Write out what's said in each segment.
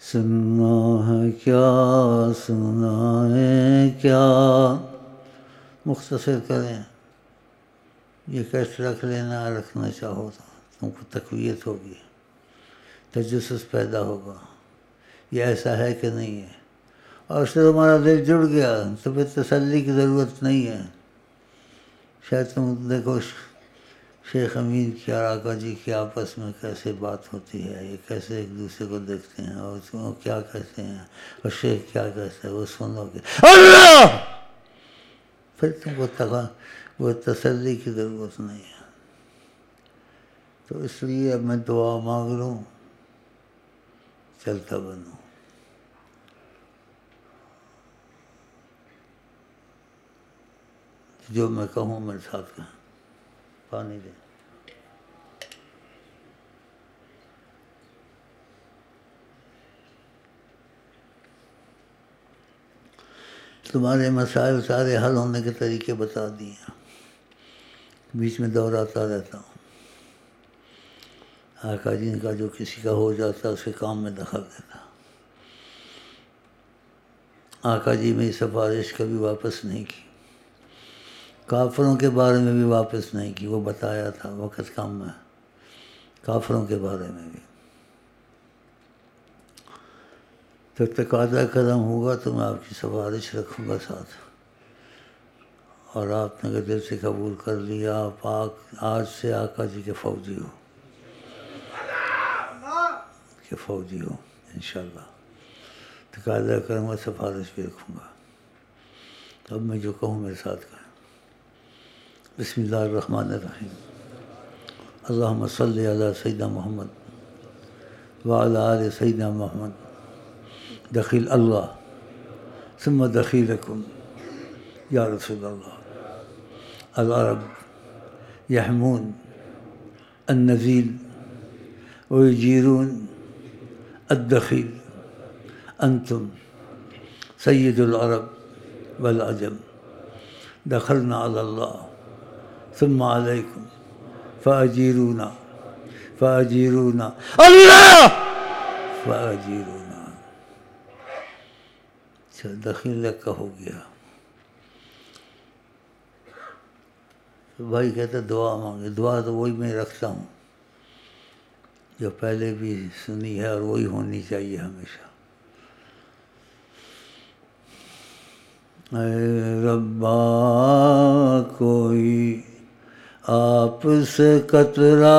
سننا ہے کیا سننا ہے کیا. مختصر کریں، یہ کیسے رکھ لینا، رکھنا چاہو تو تم کو تقویت ہوگی، تجسس پیدا ہوگا، یہ ایسا ہے کہ نہیں ہے. اور اس سے تمہارا دل جڑ گیا تو پھر تسلی کی ضرورت نہیں ہے. شاید تم دیکھو شیخ امین کی اور آقا جی کی آپس میں کیسے بات ہوتی ہے، یہ کیسے ایک دوسرے کو دیکھتے ہیں اور وہ کیا کہتے ہیں اور شیخ کیا کہتے ہیں، وہ سنو گے اللہ، پھر تم کو وہ تسلی کی ضرورت نہیں ہے. تو اس لیے اب میں دعا مانگ لوں، چلتا بنوں. جو میں کہوں میرے ساتھ کہیں. پانی دیں. تمہارے مسائل سارے حل ہونے کے طریقے بتا دیے، بیچ میں دہراتا رہتا ہوں. آقا جی کا جو کسی کا ہو جاتا اس کے کام میں دخل دیتا. آقا جی میری سفارش کبھی واپس نہیں کی، کافروں کے بارے میں بھی واپس نہیں کی. وہ بتایا تھا وقت کم میں، کافروں کے بارے میں بھی. جب تقاضا کرم ہوگا تو میں آپ کی سفارش رکھوں گا ساتھ. اور آپ نے اگر دل سے قبول کر لیا، آپ آج سے آقا جی کے فوجی ہو، کہ فوجی ہو انشاءاللہ. تقاضا کروں گا، سفارش بھی رکھوں گا. اب میں جو کہوں میرے ساتھ کہیں. بسم اللہ الرحمن الرحیم. اللہم صلی علی سیدنا محمد وعلی آل سیدنا محمد. دخیل اللہ ثم دخیلکم یا رسول اللہ. العرب یحمون النزیل ویجیرون الدخیل. انتم سید العرب والعجم. دخلنا علی اللہ ثم علیکم فاجیرونا فاجیرونا اللہ فاجیرونا. دخیل کا ہو گیا. تو بھائی کہتا دعا مانگے. دعا تو وہی میں رکھتا ہوں جو پہلے بھی سنی ہے اور وہی ہونی چاہیے ہمیشہ. اے ربا کوئی آپ سے قطرہ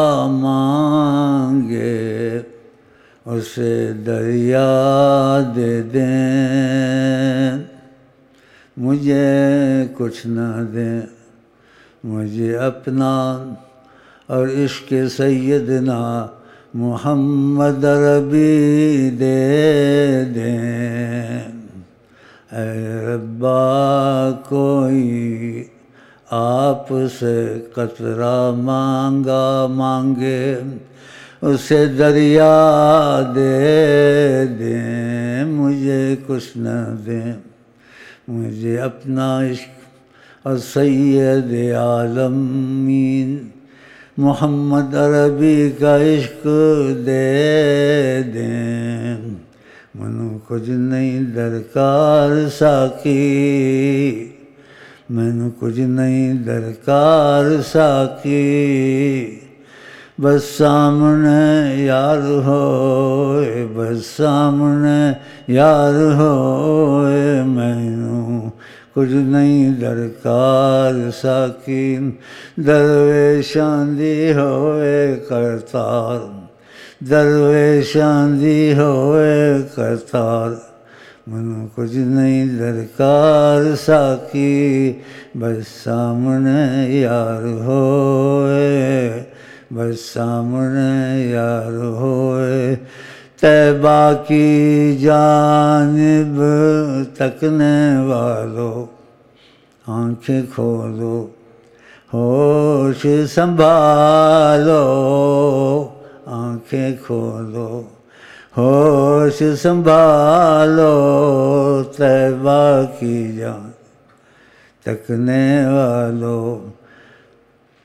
مانگے، اسے دریا دے دیں. مجھے کچھ نہ دیں، مجھے اپنا اور عشق سیدنا محمد عربی دے دیں. اے ربا کوئی آپ سے قطرہ مانگے، اسے دریا دے دیں. مجھے کچھ نہ دیں، مجھے اپنا عشق اور سید عالمین محمد عربی کا عشق دے دیں. منو کچھ نہیں درکار ساقی، مینو کچھ نہیں درکار ساقی. بس سامنے یار ہوئے، بس سامنے یار ہوئے. مینو کچھ نہیں درکار ساقی. درویشاں دی ہوئے کرتار، درویشاں دی ہوئے کرتار. منو کچھ نہیں درکار ساقی. بس سامنے یار ہوئے، بس سامنے یار ہوئے. طیبہ کی جانب تکنے والو، آنکھیں کھولو ہوش سنبھالو. آنکھیں کھولو ہوش سنبھالو. طیبہ کی جان تکنے والو،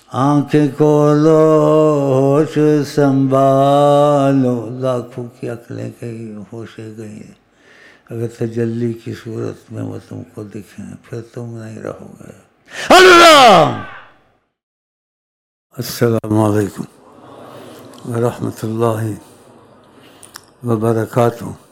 آنکھیں کھولو ہوش سنبھالو، لاکھوں کی عقلیں گئی ہوشیں گئی، اگر تجلی کی صورت میں وہ تم کو دکھیں پھر تم نہیں رہو گے۔ اللہ! السلام علیکم ورحمۃ اللہ وبرکاتہ۔